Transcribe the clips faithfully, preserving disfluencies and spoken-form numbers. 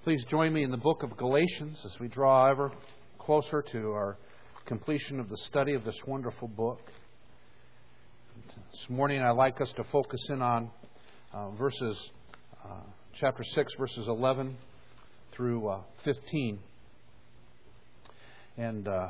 Please join me in the book of Galatians as we draw ever closer to our completion of the study of this wonderful book. This morning I'd like us to focus in on uh, verses, uh, chapter six, verses eleven through uh, fifteen. And uh,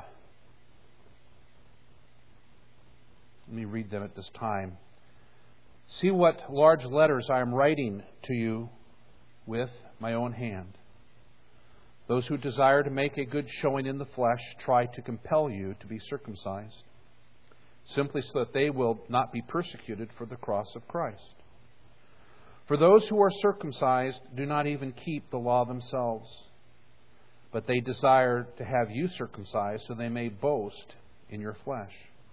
let me read them at this time. See what large letters I am writing to you with my own hand. Those who desire to make a good showing in the flesh try to compel you to be circumcised, simply so that they will not be persecuted for the cross of Christ. For those who are circumcised do not even keep the law themselves, but they desire to have you circumcised so they may boast in your flesh.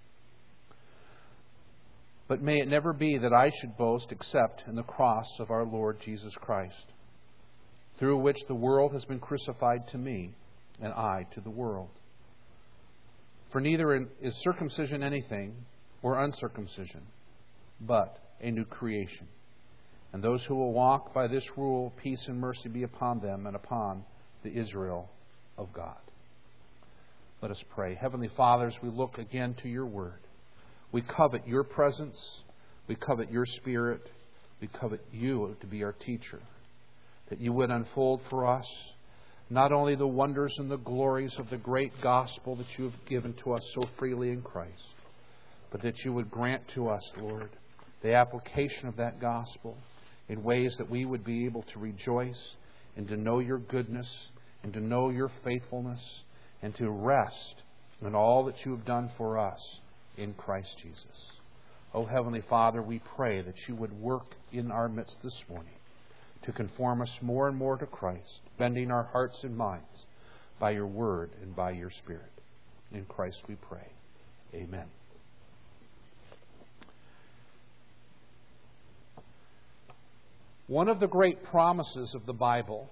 But may it never be that I should boast except in the cross of our Lord Jesus Christ, through which the world has been crucified to me, and I to the world. For neither is circumcision anything, or uncircumcision, but a new creation. And those who will walk by this rule, peace and mercy be upon them and upon the Israel of God. Let us pray. Heavenly Father, as we look again to your word, we covet your presence, we covet your Spirit, we covet you to be our teacher, that you would unfold for us not only the wonders and the glories of the great gospel that you have given to us so freely in Christ, but that you would grant to us, Lord, the application of that gospel in ways that we would be able to rejoice and to know your goodness and to know your faithfulness and to rest in all that you have done for us in Christ Jesus. Oh, Heavenly Father, we pray that you would work in our midst this morning to conform us more and more to Christ, bending our hearts and minds by your word and by your Spirit. In Christ we pray. Amen. One of the great promises of the Bible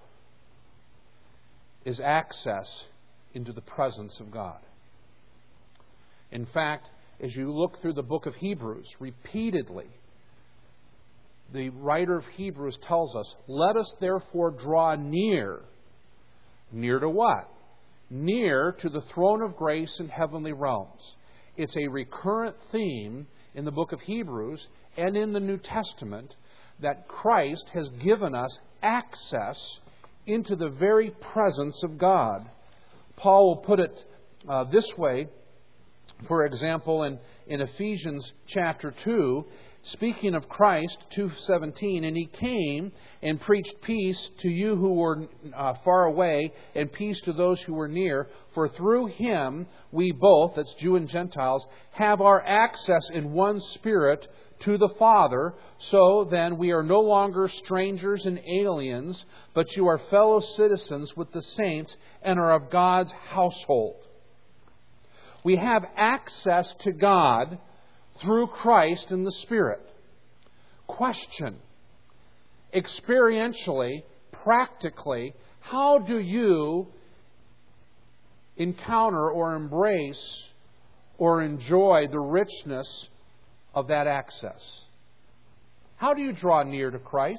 is access into the presence of God. In fact, as you look through the book of Hebrews, repeatedly, the writer of Hebrews tells us, let us therefore draw near. Near to what? Near to the throne of grace in heavenly realms. It's a recurrent theme in the book of Hebrews and in the New Testament that Christ has given us access into the very presence of God. Paul will put it uh, this way, for example, in, in Ephesians chapter two, speaking of Christ, two seventeen, and he came and preached peace to you who were uh, far away and peace to those who were near. For through him we both, that's Jew and Gentiles, have our access in one Spirit to the Father. So then we are no longer strangers and aliens, but you are fellow citizens with the saints and are of God's household. We have access to God through Christ in the Spirit. Question. Experientially, practically, how do you encounter or embrace or enjoy the richness of that access? How do you draw near to Christ?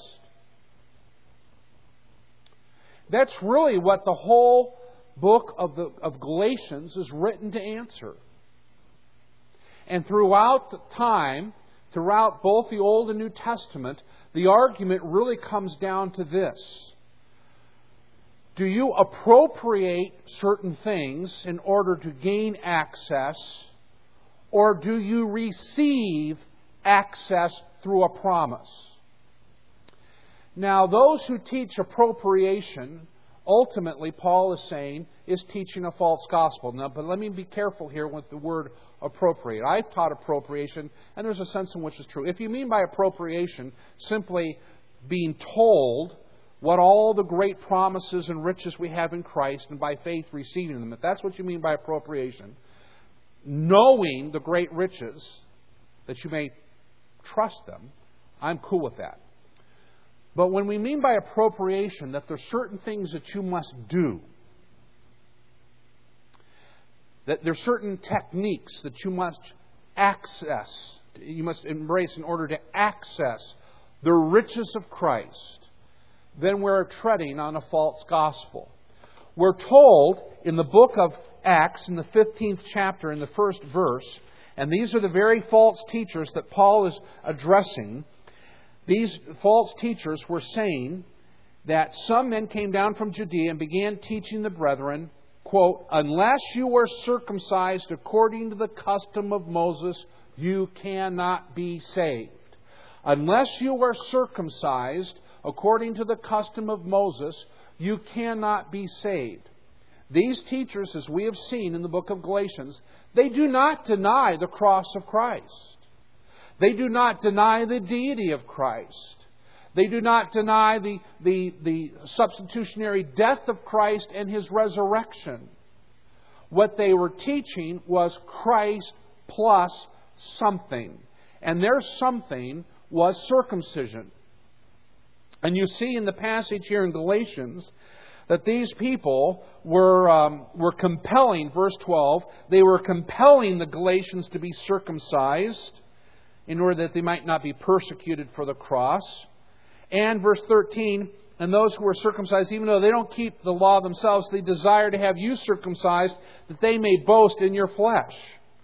That's really what the whole book of, the, of Galatians is written to answer. And throughout the time, throughout both the Old and New Testament, the argument really comes down to this. Do you appropriate certain things in order to gain access, or do you receive access through a promise? Now, those who teach appropriation, ultimately, Paul is saying, is teaching a false gospel. Now, but let me be careful here with the word appropriate. I've taught appropriation, and there's a sense in which it's true. If you mean by appropriation simply being told what all the great promises and riches we have in Christ and by faith receiving them, if that's what you mean by appropriation, knowing the great riches that you may trust them, I'm cool with that. But when we mean by appropriation that there are certain things that you must do, that there are certain techniques that you must access, you must embrace in order to access the riches of Christ, then we're treading on a false gospel. We're told in the book of Acts, in the fifteenth chapter, in the first verse, and these are the very false teachers that Paul is addressing. These false teachers were saying that some men came down from Judea and began teaching the brethren, quote, "Unless you are circumcised according to the custom of Moses, you cannot be saved." Unless you are circumcised according to the custom of Moses, you cannot be saved. These teachers, as we have seen in the book of Galatians, they do not deny the cross of Christ. They do not deny the deity of Christ. They do not deny the, the, the substitutionary death of Christ and His resurrection. What they were teaching was Christ plus something. And their something was circumcision. And you see in the passage here in Galatians that these people were, um, were compelling, verse twelve, they were compelling the Galatians to be circumcised in order that they might not be persecuted for the cross. And verse thirteen, and those who are circumcised, even though they don't keep the law themselves, they desire to have you circumcised, that they may boast in your flesh.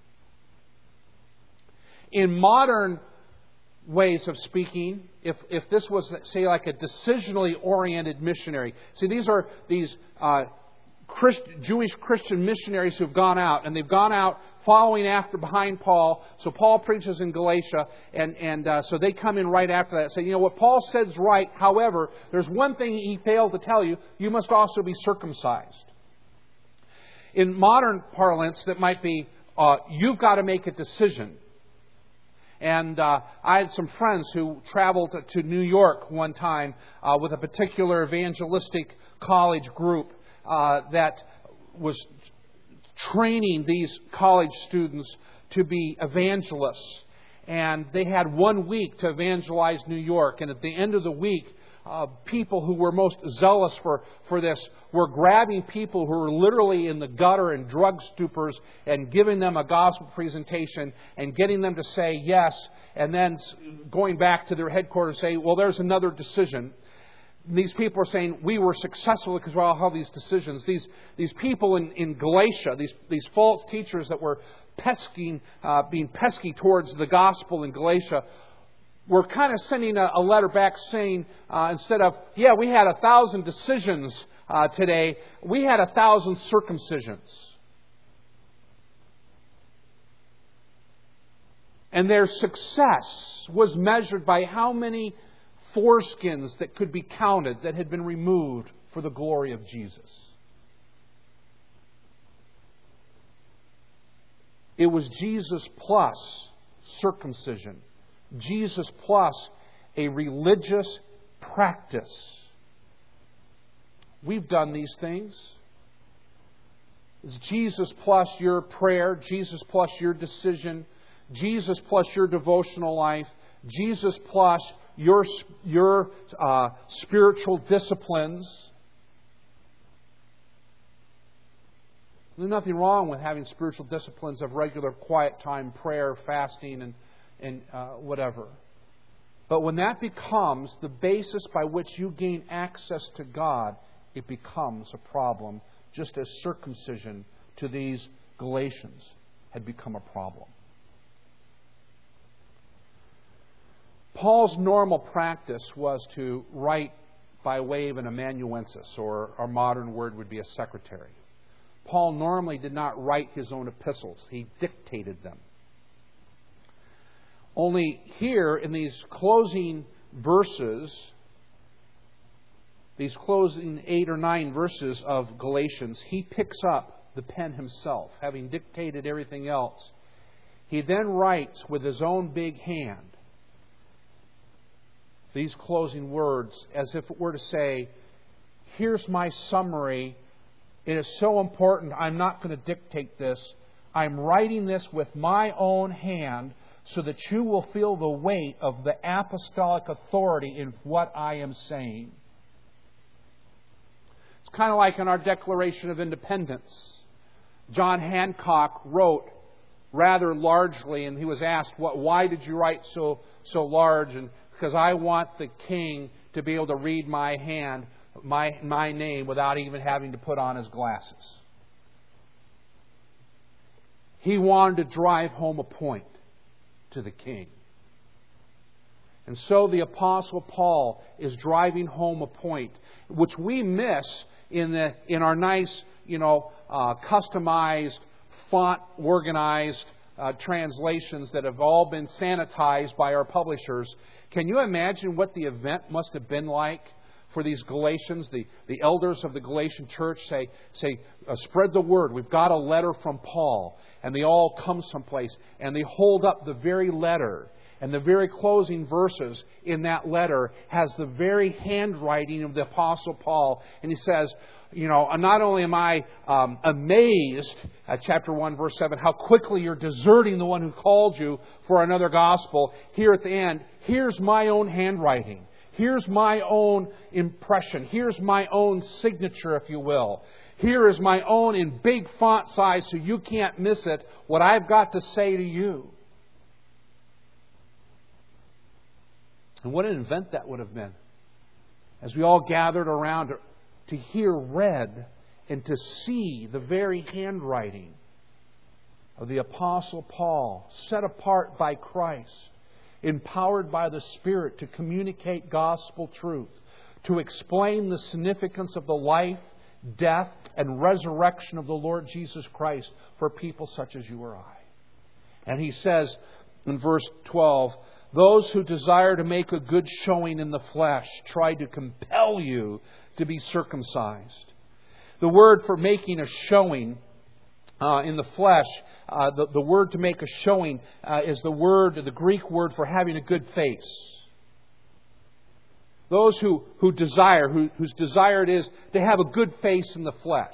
In modern ways of speaking, if if this was, say, like a decisionally oriented missionary. See, these are these uh, Christ, Jewish Christian missionaries who have gone out, and they've gone out following after behind Paul. So Paul preaches in Galatia, and, and uh, so they come in right after that and say, you know, what Paul said is right. However, there's one thing he failed to tell you. You must also be circumcised. In modern parlance, that might be, uh, you've got to make a decision. And uh, I had some friends who traveled to New York one time uh, with a particular evangelistic college group uh, that was training these college students to be evangelists. And they had one week to evangelize New York. And at the end of the week, uh, people who were most zealous for, for this were grabbing people who were literally in the gutter and drug stupors and giving them a gospel presentation and getting them to say yes, and then going back to their headquarters and say, well, there's another decision. These people are saying, we were successful because we all have these decisions. These these people in, in Galatia, these, these false teachers that were pesking, uh, being pesky towards the gospel in Galatia, were kind of sending a, a letter back saying, uh, instead of, yeah, we had a thousand decisions uh, today, we had a thousand circumcisions. And their success was measured by how many foreskins that could be counted that had been removed for the glory of Jesus. It was Jesus plus circumcision. Jesus plus a religious practice. We've done these things. It's Jesus plus your prayer, Jesus plus your decision, Jesus plus your devotional life, Jesus plus your your uh, spiritual disciplines. There's nothing wrong with having spiritual disciplines of regular quiet time, prayer, fasting, and and uh, whatever. But when that becomes the basis by which you gain access to God, it becomes a problem, just as circumcision to these Galatians had become a problem. Paul's normal practice was to write by way of an amanuensis, or our modern word would be a secretary. Paul normally did not write his own epistles. He dictated them. Only here in these closing verses, these closing eight or nine verses of Galatians, he picks up the pen himself, having dictated everything else. He then writes with his own big hand these closing words as if it were to say, here's my summary. It is so important, I'm not going to dictate this. I'm writing this with my own hand so that you will feel the weight of the apostolic authority in what I am saying. It's kind of like in our Declaration of Independence. John Hancock wrote rather largely, and he was asked, "What? Why did you write so so large?" And because I want the king to be able to read my hand, my, my name, without even having to put on his glasses. He wanted to drive home a point to the king. And so the Apostle Paul is driving home a point, which we miss in the in our nice, you know, uh, customized, font organized uh, translations that have all been sanitized by our publishers. Can you imagine what the event must have been like for these Galatians? The, the elders of the Galatian church say, say uh, spread the word. We've got a letter from Paul. And they all come someplace and they hold up the very letter. And the very closing verses in that letter has the very handwriting of the Apostle Paul. And he says, you know, not only am I um, amazed, at chapter one, verse seven, how quickly you're deserting the one who called you for another gospel. Here at the end, here's my own handwriting. Here's my own impression. Here's my own signature, if you will. Here is my own in big font size so you can't miss it, what I've got to say to you. And what an event that would have been. As we all gathered around to hear read and to see the very handwriting of the Apostle Paul, set apart by Christ, empowered by the Spirit to communicate gospel truth, to explain the significance of the life, death, and resurrection of the Lord Jesus Christ for people such as you or I. And he says in verse twelve, those who desire to make a good showing in the flesh try to compel you to be circumcised. The word for making a showing uh, in the flesh, uh, the, the word to make a showing uh, is the word, the Greek word for having a good face. Those who, who desire, who, whose desire it is to have a good face in the flesh.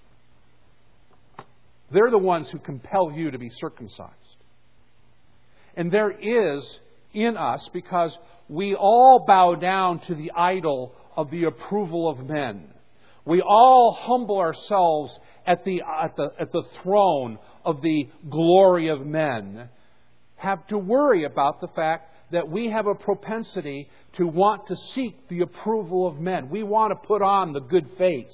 They're the ones who compel you to be circumcised. And there is in us, because we all bow down to the idol of the approval of men. We all humble ourselves at the, at the, at the throne of the glory of men. Have to worry about the fact that we have a propensity to want to seek the approval of men. We want to put on the good face.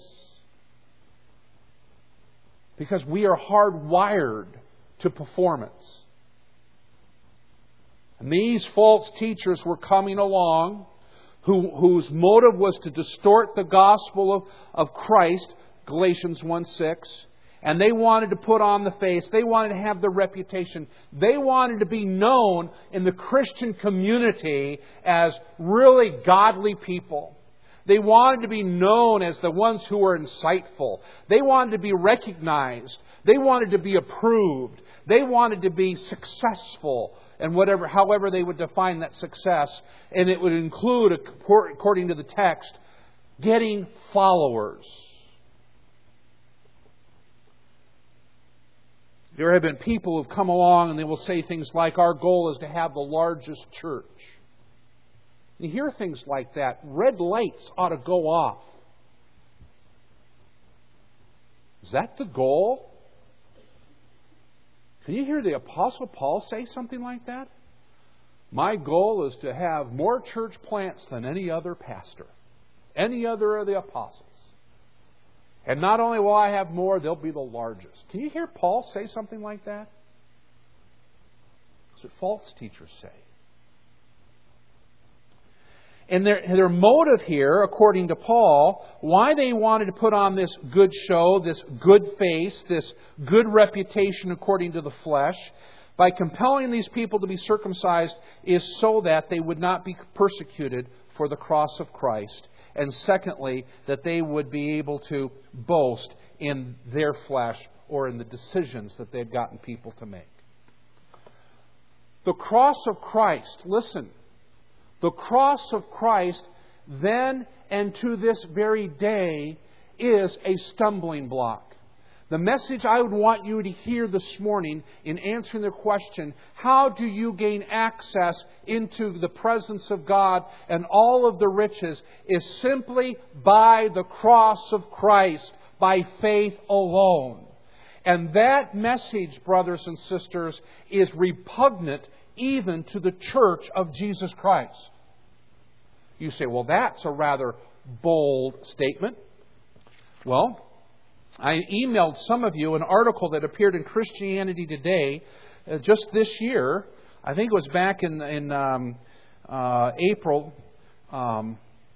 Because we are hardwired to performance. And these false teachers were coming along who, whose motive was to distort the gospel of, of Christ, Galatians one six. And they wanted to put on the face. They wanted to have the reputation. They wanted to be known in the Christian community as really godly people. They wanted to be known as the ones who were insightful. They wanted to be recognized. They wanted to be approved. They wanted to be successful. And whatever, however they would define that success. And it would include, according to the text, getting followers. There have been people who have come along and they will say things like, our goal is to have the largest church. You hear things like that. Red lights ought to go off. Is that the goal? Can you hear the Apostle Paul say something like that? My goal is to have more church plants than any other pastor, any other of the apostles. And not only will I have more, they'll be the largest. Can you hear Paul say something like that? That's what false teachers say. And their, their motive here, according to Paul, why they wanted to put on this good show, this good face, this good reputation according to the flesh, by compelling these people to be circumcised, is so that they would not be persecuted for the cross of Christ. And secondly, that they would be able to boast in their flesh or in the decisions that they've gotten people to make. The cross of Christ, listen, the cross of Christ then and to this very day is a stumbling block. The message I would want you to hear this morning in answering the question, how do you gain access into the presence of God and all of the riches, is simply by the cross of Christ, by faith alone. And that message, brothers and sisters, is repugnant even to the church of Jesus Christ. You say, well, that's a rather bold statement. Well, I emailed some of you an article that appeared in Christianity Today uh, just this year. I think it was back in, in um, uh, April, um,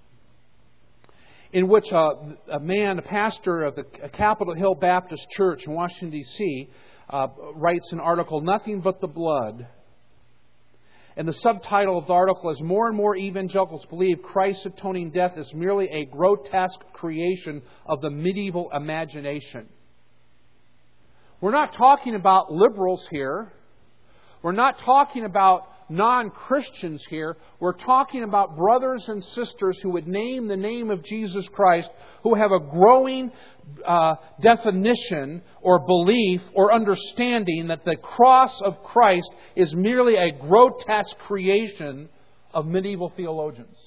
in which uh, a man, a pastor of the Capitol Hill Baptist Church in Washington, D C, uh, writes an article, "Nothing But the Blood." And the subtitle of the article is, "More and more evangelicals believe Christ's atoning death is merely a grotesque creation of the medieval imagination." We're not talking about liberals here. We're not talking about non-Christians here. We're talking about brothers and sisters who would name the name of Jesus Christ, who have a growing uh, definition or belief or understanding that the cross of Christ is merely a grotesque creation of medieval theologians.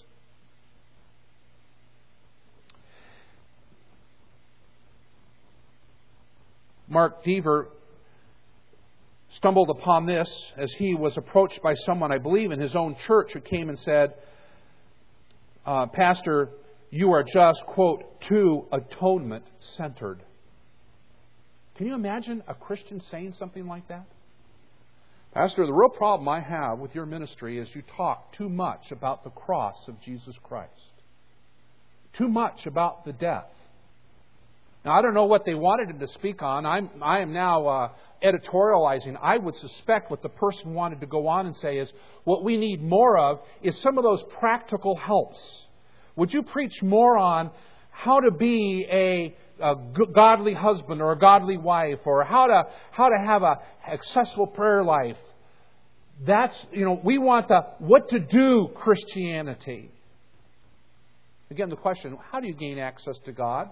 Mark Dever stumbled upon this as he was approached by someone, I believe, in his own church, who came and said, uh, "Pastor, you are just, quote, too atonement-centered." Can you imagine a Christian saying something like that? "Pastor, the real problem I have with your ministry is you talk too much about the cross of Jesus Christ. Too much about the death." Now, I don't know what they wanted him to speak on. I'm, I am now uh, editorializing. I would suspect what the person wanted to go on and say is, what we need more of is some of those practical helps. Would you preach more on how to be a, a godly husband or a godly wife, or how to how to have a accessible prayer life? That's, you know, we want the what to do Christianity. Again, the question, how do you gain access to God?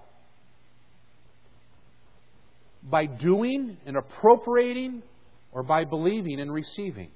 By doing and appropriating, or by believing and receiving?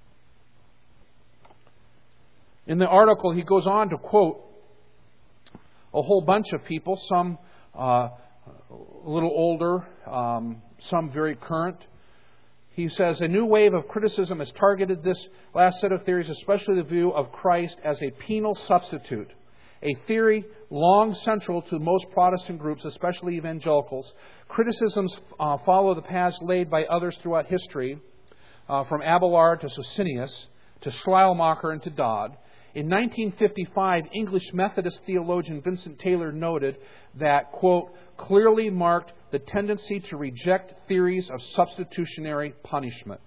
In the article, he goes on to quote a whole bunch of people, some uh, a little older, um, some very current. He says, "A new wave of criticism has targeted this last set of theories, especially the view of Christ as a penal substitute, a theory long central to most Protestant groups, especially evangelicals. Criticisms uh, follow the paths laid by others throughout history, uh, from Abelard to Socinius, to Schleiermacher and to Dodd. In nineteen fifty-five, English Methodist theologian Vincent Taylor noted that, quote, clearly marked the tendency to reject theories of substitutionary punishment.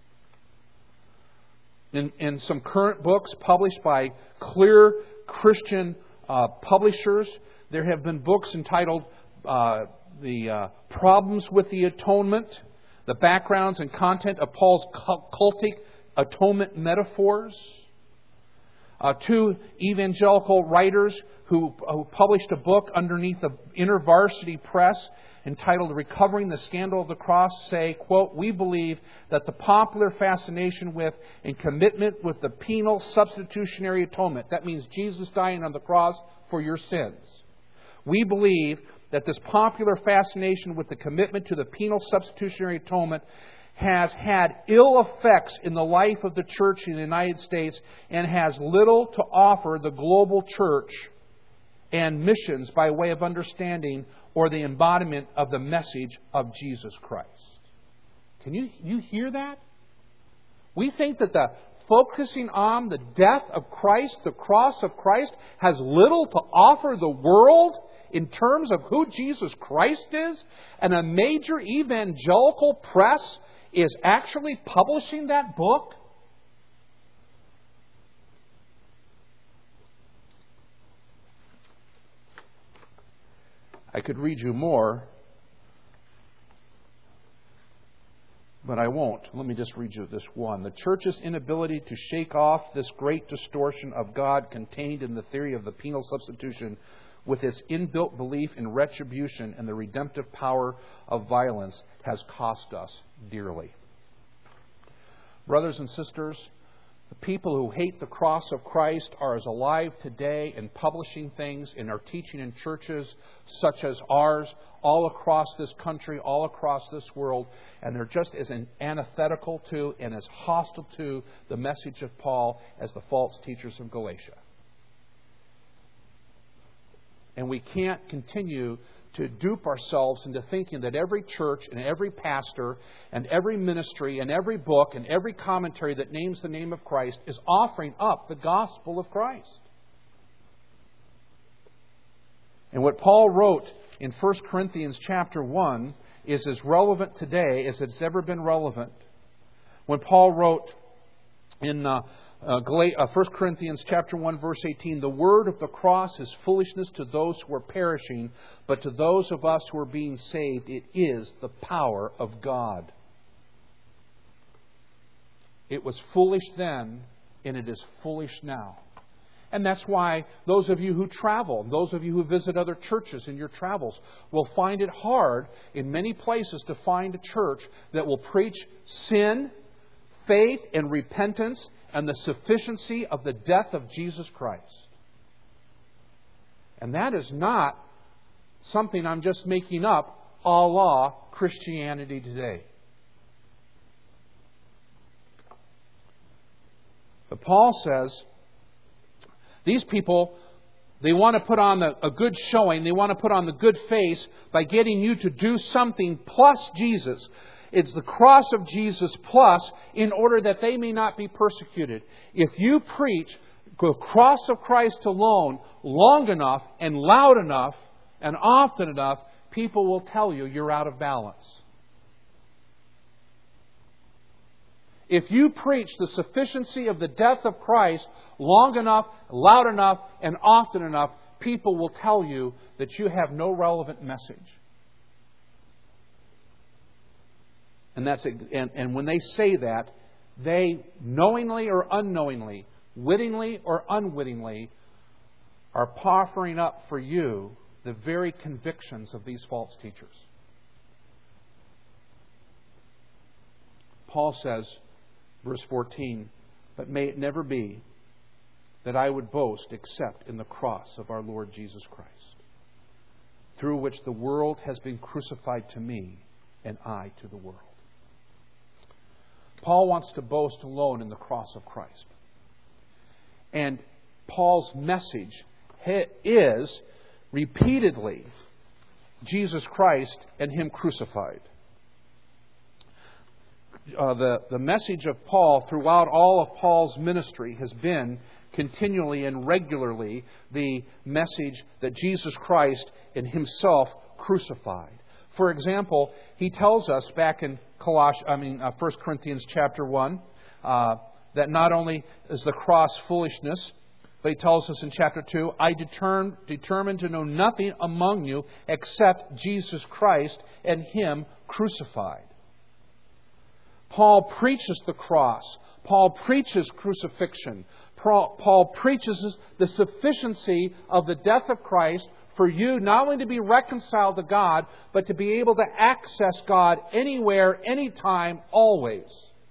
In, in some current books published by clear Christian uh, publishers, there have been books entitled uh, The uh, Problems with the Atonement, The Backgrounds and Content of Paul's Cultic Atonement Metaphors. Uh, two evangelical writers who, who published a book underneath the InterVarsity Press entitled Recovering the Scandal of the Cross say, quote, we believe that the popular fascination with and commitment with the penal substitutionary atonement, that means Jesus dying on the cross for your sins. We believe that this popular fascination with the commitment to the penal substitutionary atonement has had ill effects in the life of the church in the United States and has little to offer the global church and missions by way of understanding or the embodiment of the message of Jesus Christ. Can you, you hear that? We think that the focusing on the death of Christ, the cross of Christ, has little to offer the world in terms of who Jesus Christ is, and a major evangelical press is actually publishing that book? I could read you more, but I won't. Let me just read you this one. The church's inability to shake off this great distortion of God contained in the theory of the penal substitution with its inbuilt belief in retribution and the redemptive power of violence has cost us dearly. Brothers and sisters, the people who hate the cross of Christ are as alive today and publishing things and are teaching in churches such as ours all across this country, all across this world, and they're just as antithetical to and as hostile to the message of Paul as the false teachers of Galatia. And we can't continue to dupe ourselves into thinking that every church and every pastor and every ministry and every book and every commentary that names the name of Christ is offering up the gospel of Christ. And what Paul wrote in First Corinthians chapter one is as relevant today as it's ever been relevant. When Paul wrote in uh, uh, First Corinthians chapter one, verse eighteen, the word of the cross is foolishness to those who are perishing, but to those of us who are being saved, it is the power of God. It was foolish then, and it is foolish now. And that's why those of you who travel, those of you who visit other churches in your travels, will find it hard in many places to find a church that will preach sin, faith, and repentance, and the sufficiency of the death of Jesus Christ. And that is not something I'm just making up a la Christianity today. But Paul says, these people, they want to put on a, a good showing, they want to put on the good face by getting you to do something plus Jesus. It's the cross of Jesus plus, in order that they may not be persecuted. If you preach the cross of Christ alone long enough and loud enough and often enough, people will tell you you're out of balance. If you preach the sufficiency of the death of Christ long enough, loud enough, and often enough, people will tell you that you have no relevant message. And that's and, and when they say that, they knowingly or unknowingly, wittingly or unwittingly, are offering up for you the very convictions of these false teachers. Paul says, verse fourteen, but may it never be that I would boast except in the cross of our Lord Jesus Christ, through which the world has been crucified to me and I to the world. Paul wants to boast alone in the cross of Christ. And Paul's message is repeatedly Jesus Christ and Him crucified. Uh, the, the message of Paul throughout all of Paul's ministry has been continually and regularly the message that Jesus Christ and Himself crucified. For example, he tells us back in Coloss- I mean, uh, First Corinthians chapter one uh, that not only is the cross foolishness, but he tells us in chapter two, I determined, determined to know nothing among you except Jesus Christ and Him crucified. Paul preaches the cross. Paul preaches crucifixion. Paul preaches the sufficiency of the death of Christ for you not only to be reconciled to God, but to be able to access God anywhere, anytime, always.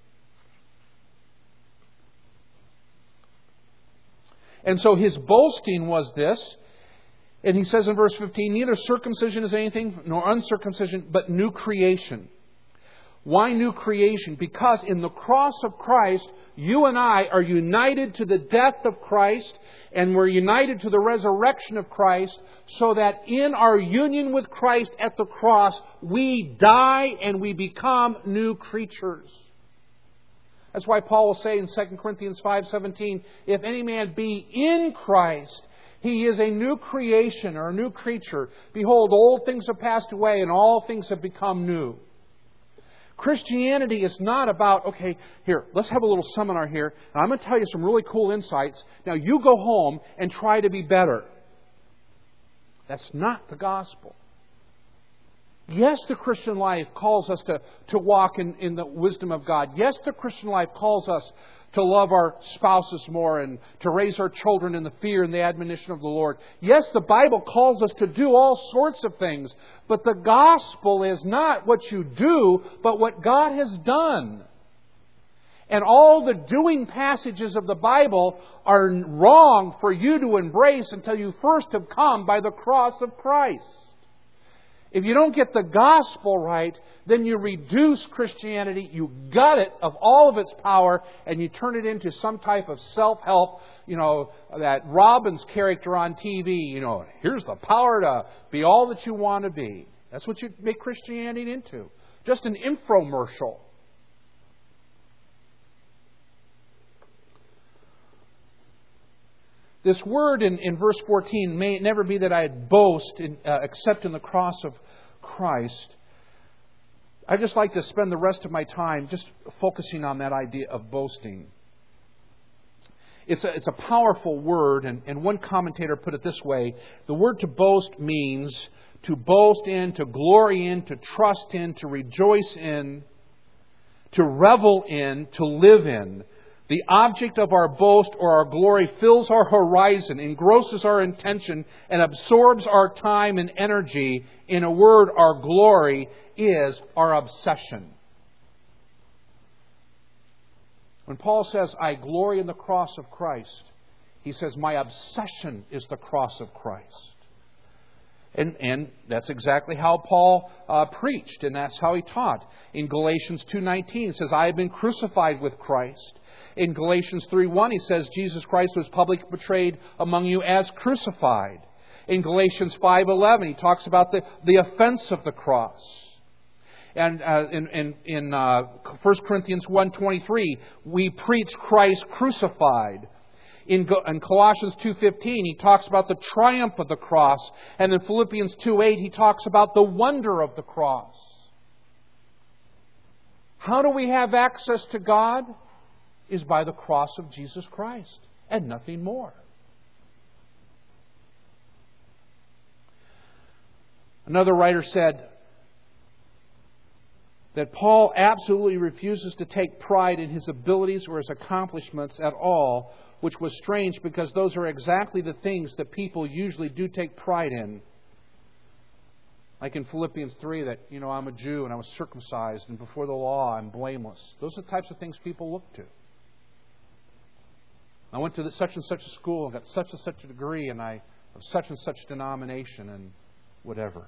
And so his boasting was this, and he says in verse fifteen, neither circumcision is anything, nor uncircumcision, but new creation. Why new creation? Because in the cross of Christ, you and I are united to the death of Christ, and we're united to the resurrection of Christ, so that in our union with Christ at the cross, we die and we become new creatures. That's why Paul will say in Second Corinthians five seventeen, if any man be in Christ, he is a new creation or a new creature. Behold, old things have passed away and all things have become new. Christianity is not about, okay, here, let's have a little seminar here, and I'm going to tell you some really cool insights. Now you go home and try to be better. That's not the gospel. Yes, the Christian life calls us to, to walk in, in the wisdom of God. Yes, the Christian life calls us to love our spouses more and to raise our children in the fear and the admonition of the Lord. Yes, the Bible calls us to do all sorts of things. But the gospel is not what you do, but what God has done. And all the doing passages of the Bible are wrong for you to embrace until you first have come by the cross of Christ. If you don't get the gospel right, then you reduce Christianity, you gut it of all of its power, and you turn it into some type of self-help, you know, that Robbins character on T V, you know, here's the power to be all that you want to be. That's what you make Christianity into. Just an infomercial. This word in, in verse fourteen, may it never be that I boast in, uh, except in the cross of Christ. I'd just like to spend the rest of my time just focusing on that idea of boasting. It's a, it's a powerful word, and, and one commentator put it this way. The word to boast means to boast in, to glory in, to trust in, to rejoice in, to revel in, to live in. The object of our boast or our glory fills our horizon, engrosses our intention, and absorbs our time and energy. In a word, our glory is our obsession. When Paul says, I glory in the cross of Christ, he says, my obsession is the cross of Christ. And, and that's exactly how Paul uh, preached, and that's how he taught. In Galatians two nineteen, it says, I have been crucified with Christ. In Galatians three one, he says, Jesus Christ was publicly portrayed among you as crucified. In Galatians five eleven, he talks about the, the offense of the cross. And uh, in, in, in uh, First Corinthians one twenty-three, we preach Christ crucified. In, in Colossians two fifteen, he talks about the triumph of the cross. And in Philippians two eight, he talks about the wonder of the cross. How do we have access to God? Is by the cross of Jesus Christ, and nothing more. Another writer said that Paul absolutely refuses to take pride in his abilities or his accomplishments at all, which was strange because those are exactly the things that people usually do take pride in. Like in Philippians three, that, you know, I'm a Jew and I was circumcised, and before the law I'm blameless. Those are the types of things people look to. I went to such and such a school and got such and such a degree, and I of such and such denomination, and whatever.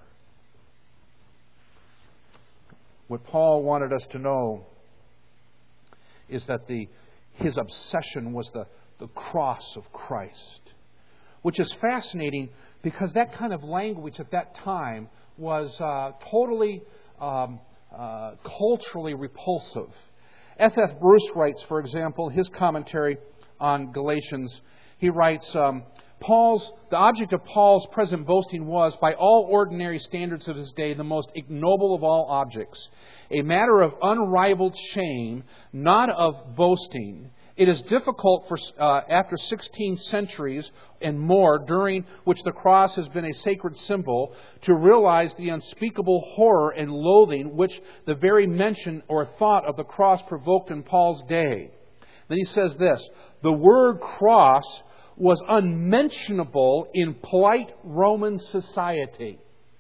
What Paul wanted us to know is that the his obsession was the, the cross of Christ, which is fascinating because that kind of language at that time was uh, totally um, uh, culturally repulsive. F F Bruce writes, for example, his commentary on Galatians, he writes, um, Paul's the object of Paul's present boasting was, by all ordinary standards of his day, the most ignoble of all objects, a matter of unrivaled shame, not of boasting. It is difficult for uh, after sixteen centuries and more, during which the cross has been a sacred symbol, to realize the unspeakable horror and loathing which the very mention or thought of the cross provoked in Paul's day. Then he says this, the word cross was unmentionable in polite Roman society.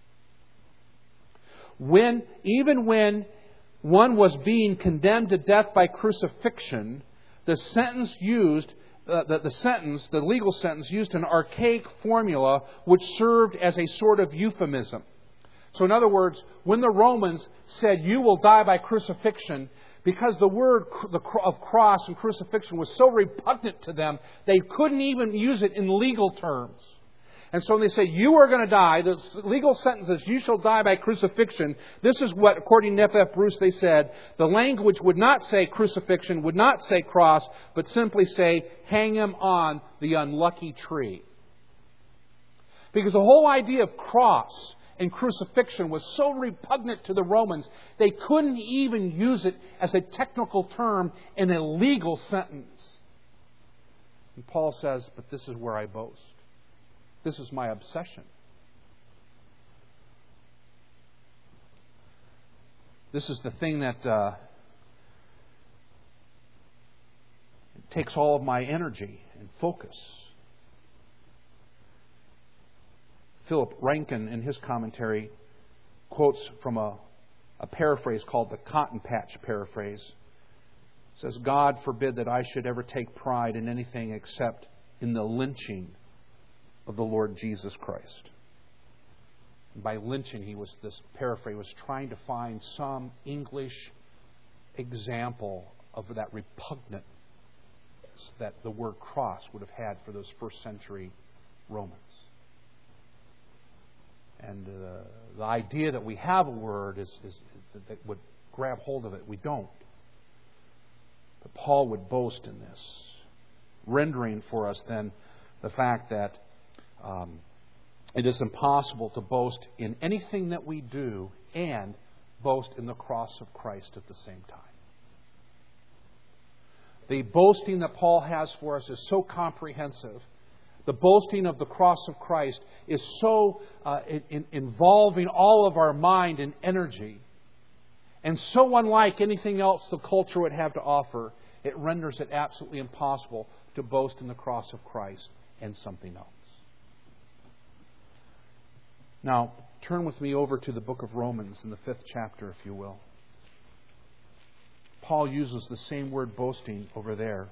When, even when one was being condemned to death by crucifixion, the sentence used, uh, the, the sentence, the legal sentence used an archaic formula which served as a sort of euphemism. So in other words, when the Romans said, you will die by crucifixion, because the word of cross and crucifixion was so repugnant to them, they couldn't even use it in legal terms. And so when they say, you are going to die, the legal sentence is, you shall die by crucifixion. This is what, according to F F Bruce, they said, the language would not say crucifixion, would not say cross, but simply say, hang him on the unlucky tree. Because the whole idea of cross and crucifixion was so repugnant to the Romans, they couldn't even use it as a technical term in a legal sentence. And Paul says, but this is where I boast. This is my obsession. This is the thing that uh, takes all of my energy and focus. Philip Rankin, in his commentary, quotes from a, a paraphrase called the Cotton Patch paraphrase. It says, God forbid that I should ever take pride in anything except in the lynching of the Lord Jesus Christ. By lynching, he was, this paraphrase, was trying to find some English example of that repugnance that the word cross would have had for those first century Romans. And uh, the idea that we have a word is, is, is that would grab hold of it. We don't. But Paul would boast in this, rendering for us then the fact that um, it is impossible to boast in anything that we do and boast in the cross of Christ at the same time. The boasting that Paul has for us is so comprehensive. The boasting of the cross of Christ is so uh, in, in involving all of our mind and energy, and so unlike anything else the culture would have to offer, it renders it absolutely impossible to boast in the cross of Christ and something else. Now, turn with me over to the book of Romans in the fifth chapter, if you will. Paul uses the same word boasting over there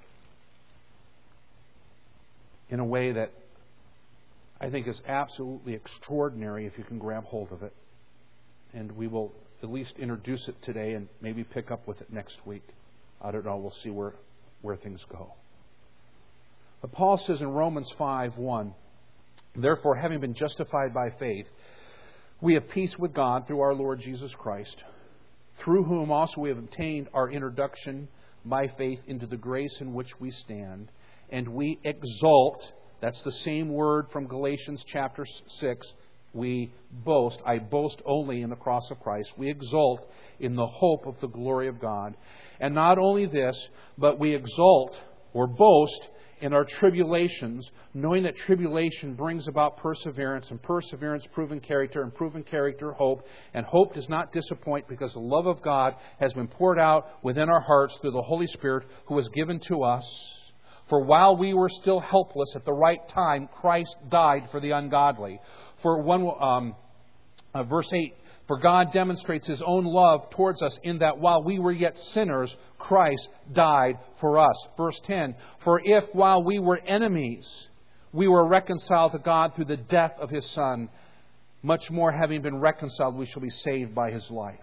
in a way that I think is absolutely extraordinary if you can grab hold of it. And we will at least introduce it today and maybe pick up with it next week. I don't know. We'll see where, where things go. But Paul says in Romans five one, "Therefore, having been justified by faith, we have peace with God through our Lord Jesus Christ, through whom also we have obtained our introduction by faith into the grace in which we stand. And we exult," that's the same word from Galatians chapter six, we boast, I boast only in the cross of Christ. We exult in the hope of the glory of God. And not only this, but we exult or boast in our tribulations, knowing that tribulation brings about perseverance, and perseverance, proven character, and proven character, hope. And hope does not disappoint, because the love of God has been poured out within our hearts through the Holy Spirit who was given to us. For while we were still helpless, at the right time, Christ died for the ungodly. For one, um, uh, verse eight, "For God demonstrates His own love towards us in that while we were yet sinners, Christ died for us." Verse ten, "For if while we were enemies, we were reconciled to God through the death of His Son, much more having been reconciled, we shall be saved by His life."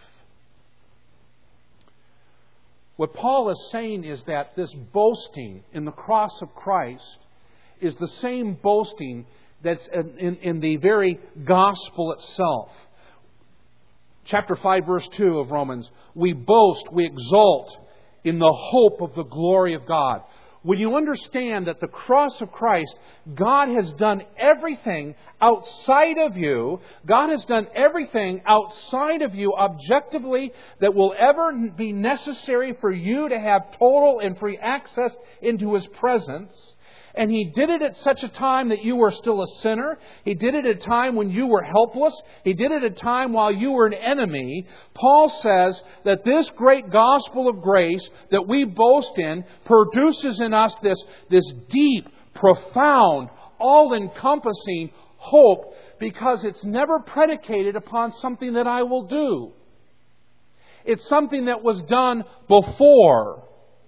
What Paul is saying is that this boasting in the cross of Christ is the same boasting that's in, in, in the very gospel itself. Chapter five, verse two of Romans, "We boast, we exult in the hope of the glory of God." When you understand that the cross of Christ, God has done everything outside of you, God has done everything outside of you objectively that will ever be necessary for you to have total and free access into His presence. And He did it at such a time that you were still a sinner. He did it at a time when you were helpless. He did it at a time while you were an enemy. Paul says that this great gospel of grace that we boast in produces in us this, this deep, profound, all-encompassing hope, because it's never predicated upon something that I will do. It's something that was done before.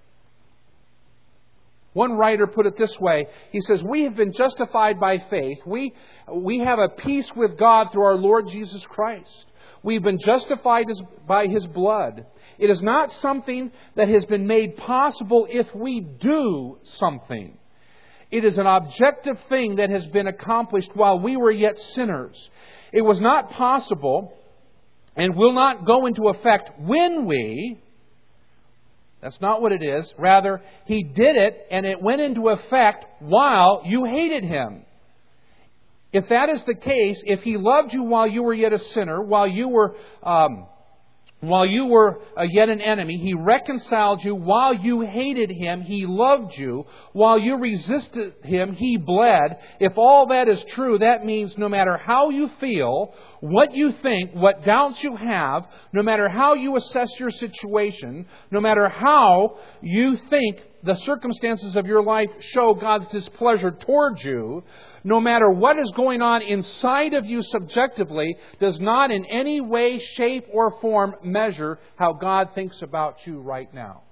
One writer put it this way. He says, "We have been justified by faith. We, we have a peace with God through our Lord Jesus Christ. We've been justified by His blood. It is not something that has been made possible if we do something. It is an objective thing that has been accomplished while we were yet sinners. It was not possible and will not go into effect when we..." That's not what it is. Rather, He did it, and it went into effect while you hated Him. If that is the case, if He loved you while you were yet a sinner, while you were um, while you were uh, yet an enemy, He reconciled you while you hated Him. He loved you while you resisted Him. He bled. If all that is true, that means no matter how you feel, what you think, what doubts you have, no matter how you assess your situation, no matter how you think the circumstances of your life show God's displeasure towards you, no matter what is going on inside of you subjectively, does not in any way, shape, or form measure how God thinks about you right now.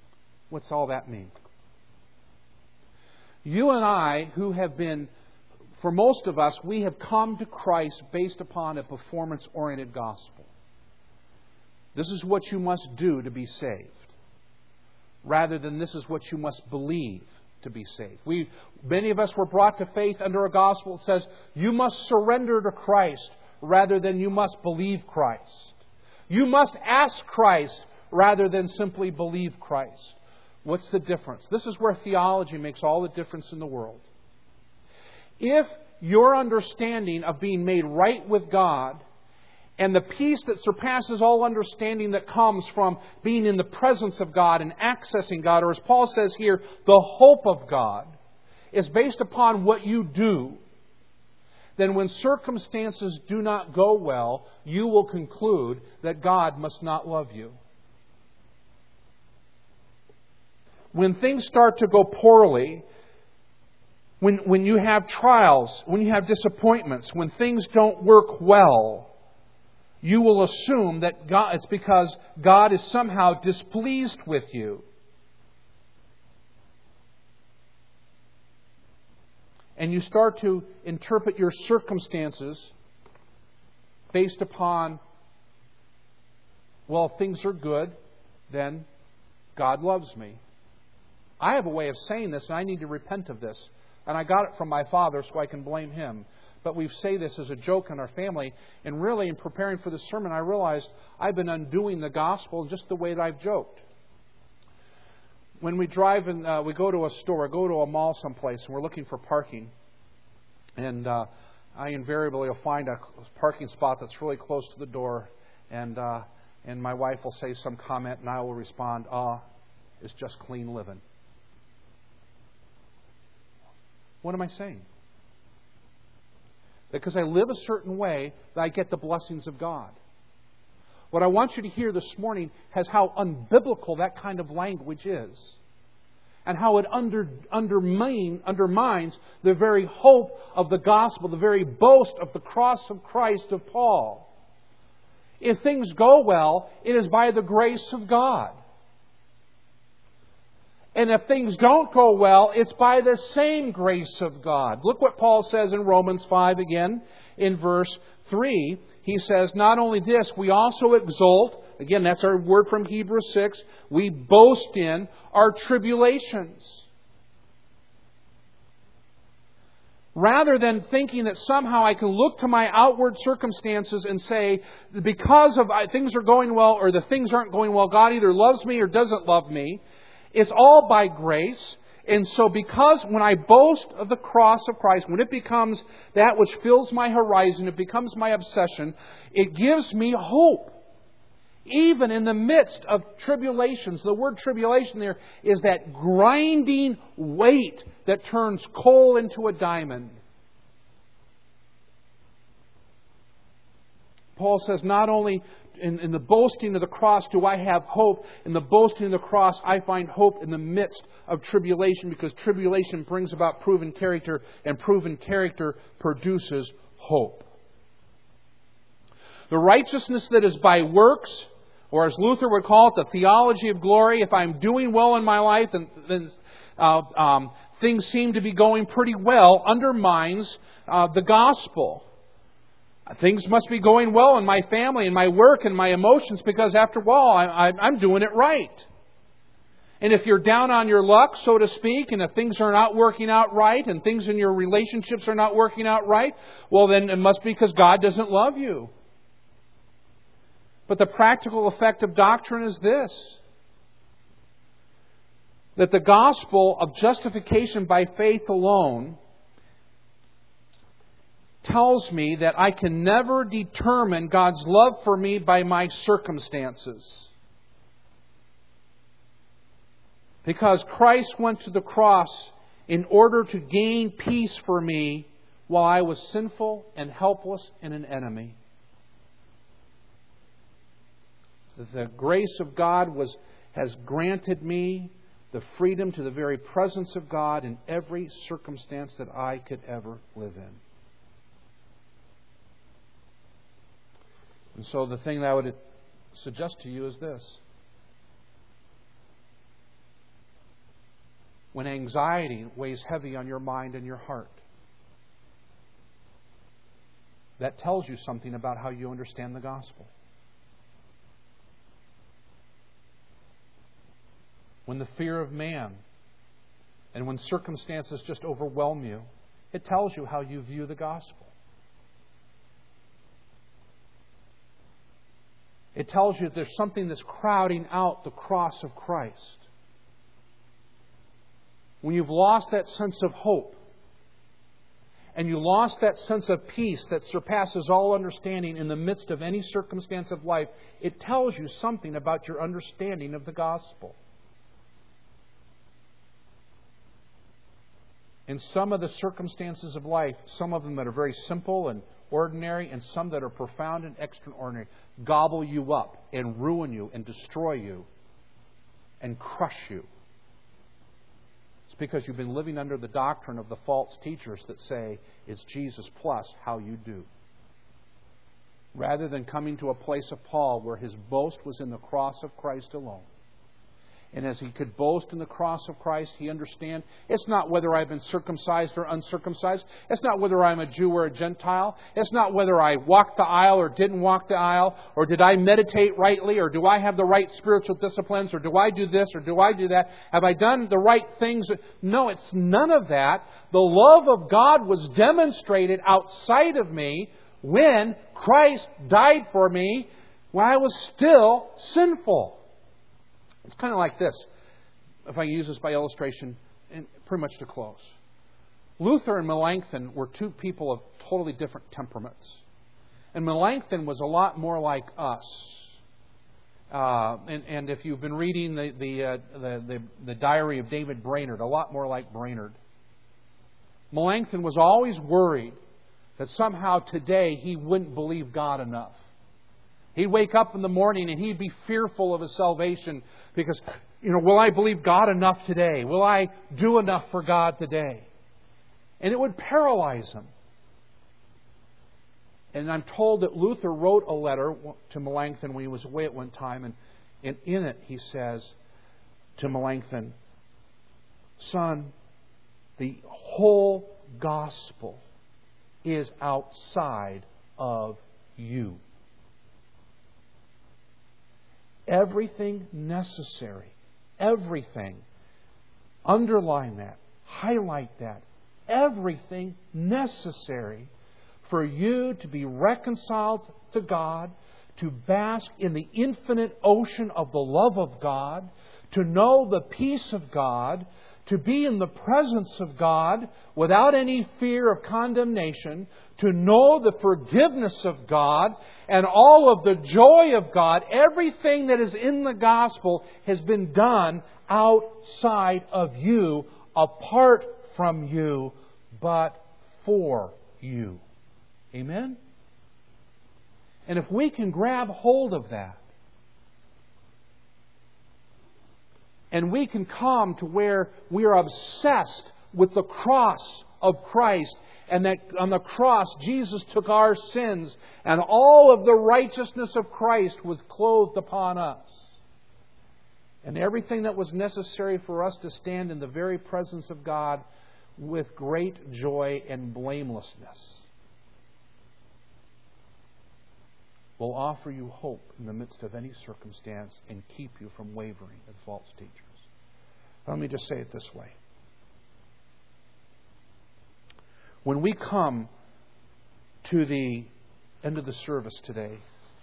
What's all that mean? You and I, who have been for most of us, we have come to Christ based upon a performance-oriented gospel. This is what you must do to be saved, rather than this is what you must believe to be saved. We, many of us were brought to faith under a gospel that says you must surrender to Christ rather than you must believe Christ. You must ask Christ rather than simply believe Christ. What's the difference? This is where theology makes all the difference in the world. If your understanding of being made right with God and the peace that surpasses all understanding that comes from being in the presence of God and accessing God, or as Paul says here, the hope of God, is based upon what you do, then when circumstances do not go well, you will conclude that God must not love you. When things start to go poorly, when, when you have trials, when you have disappointments, when things don't work well, you will assume that God, it's because God is somehow displeased with you. And you start to interpret your circumstances based upon, well, if things are good, then God loves me. I have a way of saying this, and I need to repent of this. And I got it from my father, so I can blame him. But we say this as a joke in our family. And really, in preparing for this sermon, I realized I've been undoing the gospel just the way that I've joked. When we drive and uh, we go to a store, go to a mall someplace, and we're looking for parking, and uh, I invariably will find a parking spot that's really close to the door, and uh, and my wife will say some comment, and I will respond, "Ah, it's just clean living." What am I saying? Because I live a certain way, that I get the blessings of God. What I want you to hear this morning is how unbiblical that kind of language is. And how it under, undermine, undermines the very hope of the gospel, the very boast of the cross of Christ of Paul. If things go well, it is by the grace of God. And if things don't go well, it's by the same grace of God. Look what Paul says in Romans five again, in verse three. He says, not only this, we also exult. Again, that's our word from Hebrews six. We boast in our tribulations. Rather than thinking that somehow I can look to my outward circumstances and say, because of things are going well or the things aren't going well, God either loves me or doesn't love me. It's all by grace. And so because when I boast of the cross of Christ, when it becomes that which fills my horizon, it becomes my obsession, it gives me hope. Even in the midst of tribulations. The word tribulation there is that grinding weight that turns coal into a diamond. Paul says, not only in, in the boasting of the cross do I have hope, in the boasting of the cross I find hope in the midst of tribulation, because tribulation brings about proven character, and proven character produces hope. The righteousness that is by works, or as Luther would call it, the theology of glory, if I'm doing well in my life and then uh, um, things seem to be going pretty well, undermines uh, the gospel. Things must be going well in my family, in my work, and my emotions, because after all, I, I, I'm doing it right. And if you're down on your luck, so to speak, and if things are not working out right, and things in your relationships are not working out right, well then it must be because God doesn't love you. But the practical effect of doctrine is this: that the gospel of justification by faith alone tells me that I can never determine God's love for me by my circumstances. Because Christ went to the cross in order to gain peace for me while I was sinful and helpless and an enemy. The grace of God was has granted me the freedom to the very presence of God in every circumstance that I could ever live in. And so the thing that I would suggest to you is this: when anxiety weighs heavy on your mind and your heart, that tells you something about how you understand the gospel. When the fear of man and when circumstances just overwhelm you, it tells you how you view the gospel. It tells you there's something that's crowding out the cross of Christ. When you've lost that sense of hope, and you lost that sense of peace that surpasses all understanding in the midst of any circumstance of life, it tells you something about your understanding of the gospel. In some of the circumstances of life, some of them that are very simple and ordinary, and some that are profound and extraordinary, gobble you up and ruin you and destroy you and crush you. It's because you've been living under the doctrine of the false teachers that say it's Jesus plus how you do. Rather than coming to a place of Paul where his boast was in the cross of Christ alone. And as he could boast in the cross of Christ, he understand it's not whether I've been circumcised or uncircumcised. It's not whether I'm a Jew or a Gentile. It's not whether I walked the aisle or didn't walk the aisle. Or did I meditate rightly? Or do I have the right spiritual disciplines? Or do I do this? Or do I do that? Have I done the right things? No, it's none of that. The love of God was demonstrated outside of me when Christ died for me when I was still sinful. It's kind of like this, if I use this by illustration, and pretty much to close. Luther and Melanchthon were two people of totally different temperaments. And Melanchthon was a lot more like us. Uh, and, and if you've been reading the the, uh, the the the diary of David Brainerd, a lot more like Brainerd. Melanchthon was always worried that somehow today he wouldn't believe God enough. He'd wake up in the morning and he'd be fearful of his salvation because, you know, will I believe God enough today? Will I do enough for God today? And it would paralyze him. And I'm told that Luther wrote a letter to Melanchthon when he was away at one time, and, and in it he says to Melanchthon, "Son, the whole gospel is outside of you. Everything necessary, everything, underline that, highlight that, everything necessary for you to be reconciled to God, to bask in the infinite ocean of the love of God, to know the peace of God, to be in the presence of God without any fear of condemnation, to know the forgiveness of God and all of the joy of God. Everything that is in the gospel has been done outside of you, apart from you, but for you." Amen? And if we can grab hold of that, and we can come to where we are obsessed with the cross of Christ, and that on the cross Jesus took our sins, and all of the righteousness of Christ was clothed upon us. And everything that was necessary for us to stand in the very presence of God with great joy and blamelessness will offer you hope in the midst of any circumstance and keep you from wavering at false teachers. Let me just say it this way. When we come to the end of the service today,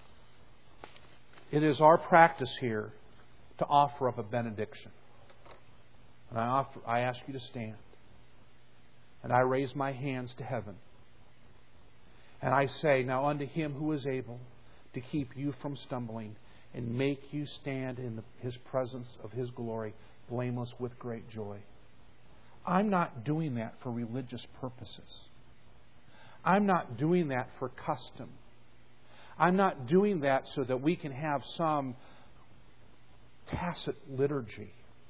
it is our practice here to offer up a benediction. And I, offer, I ask you to stand. And I raise my hands to heaven. And I say, "Now unto Him who is able to keep you from stumbling and make you stand in the, His presence of His glory, blameless with great joy." I'm not doing that for religious purposes. I'm not doing that for custom. I'm not doing that so that we can have some tacit liturgy.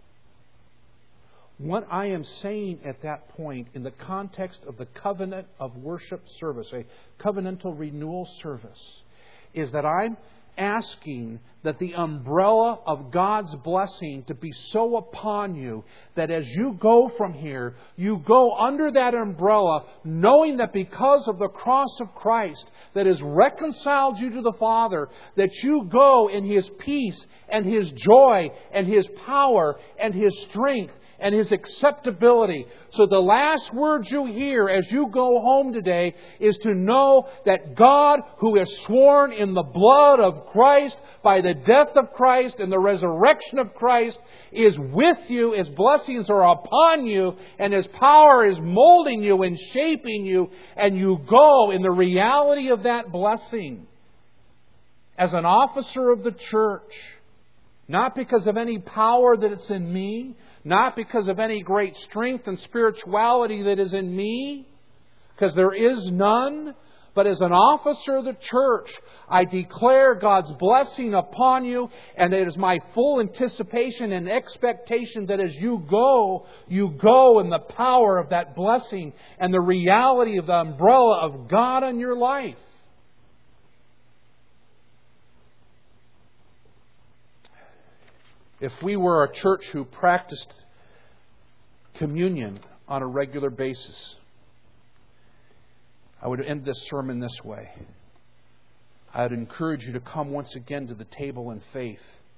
What I am saying at that point, in the context of the covenant of worship service, a covenantal renewal service, is that I'm asking that the umbrella of God's blessing to be so upon you that as you go from here, you go under that umbrella knowing that because of the cross of Christ that has reconciled you to the Father, that you go in His peace and His joy and His power and His strength and His acceptability. So the last words you hear as you go home today is to know that God, who has sworn in the blood of Christ, by the death of Christ and the resurrection of Christ, is with you. His blessings are upon you, and His power is molding you and shaping you, and you go in the reality of that blessing as an officer of the church. Not because of any power that it's in me, not because of any great strength and spirituality that is in me, because there is none, but as an officer of the church, I declare God's blessing upon you, and it is my full anticipation and expectation that as you go, you go in the power of that blessing and the reality of the umbrella of God on your life. If we were a church who practiced communion on a regular basis, I would end this sermon this way. I would encourage you to come once again to the table in faith.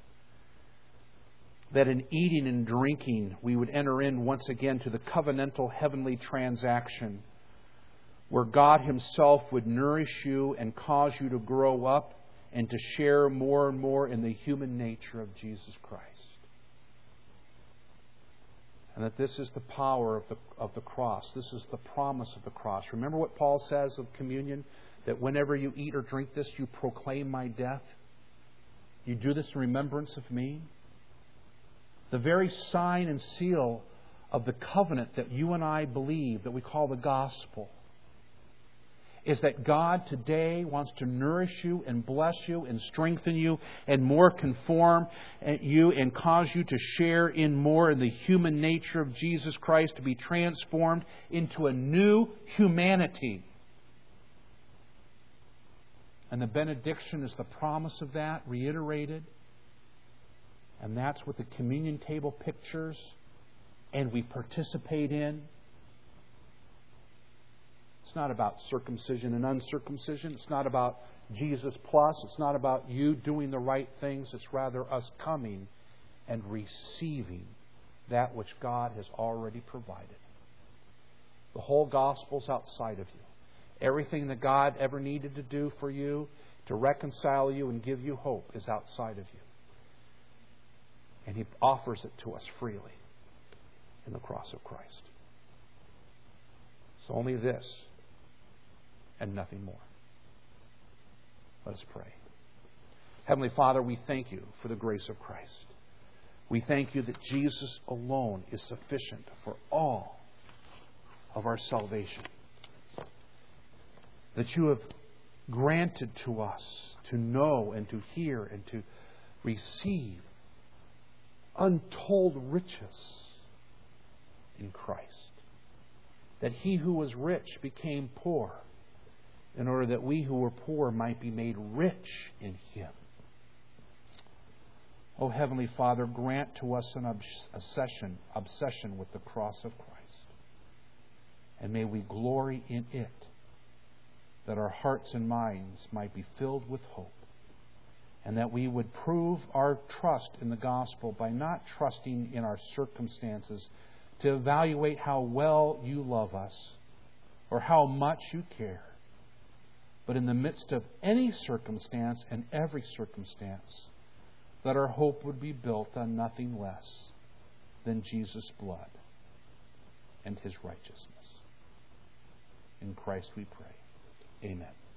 That in eating and drinking, we would enter in once again to the covenantal heavenly transaction where God Himself would nourish you and cause you to grow up and to share more and more in the human nature of Jesus Christ. And that this is the power of the, of the cross. This is the promise of the cross. Remember what Paul says of communion? That whenever you eat or drink this, you proclaim my death. You do this in remembrance of me. The very sign and seal of the covenant that you and I believe, that we call the gospel, is that God today wants to nourish you and bless you and strengthen you and more conform you and cause you to share in more in the human nature of Jesus Christ, to be transformed into a new humanity. And the benediction is the promise of that, reiterated. And that's what the communion table pictures and we participate in. It's not about circumcision and uncircumcision. It's not about Jesus plus. It's not about you doing the right things. It's rather us coming and receiving that which God has already provided. The whole gospel's outside of you. Everything that God ever needed to do for you to reconcile you and give you hope is outside of you. And He offers it to us freely in the cross of Christ. It's only this and nothing more. Let us pray. Heavenly Father, we thank You for the grace of Christ. We thank You that Jesus alone is sufficient for all of our salvation. That You have granted to us to know and to hear and to receive untold riches in Christ. That He who was rich became poor in order that we who were poor might be made rich in Him. O Heavenly Father, grant to us an obsession, obsession with the cross of Christ. And may we glory in it, that our hearts and minds might be filled with hope. And that we would prove our trust in the gospel by not trusting in our circumstances to evaluate how well You love us or how much You care. But in the midst of any circumstance and every circumstance, that our hope would be built on nothing less than Jesus' blood and His righteousness. In Christ we pray. Amen.